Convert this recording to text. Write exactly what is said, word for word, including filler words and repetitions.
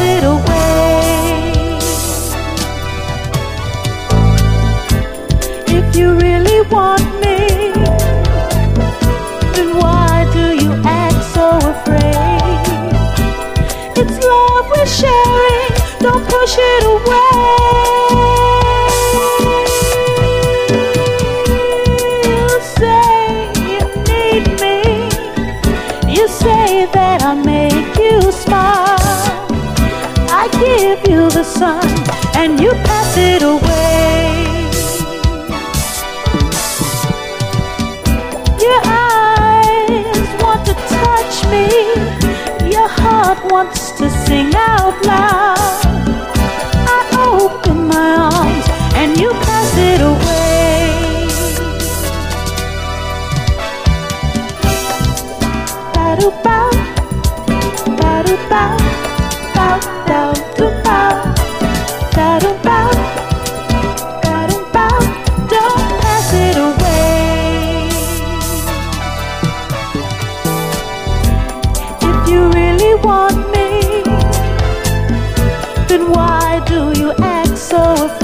it away. If you really want me, then why do you act so afraid? It's love we're sharing, don't push it away. You say you need me, you say that I make you smile. I give you the sun and you pass it away. Your eyes want to touch me, your heart wants to sing out loud. I open my arms and you pass it away. Ba-do-bow, ba-do-bow, bow, bow, do-bow, ba-do-bow, ba-do-bow, don't pass it away. If you really want me, then why do you act so afraid?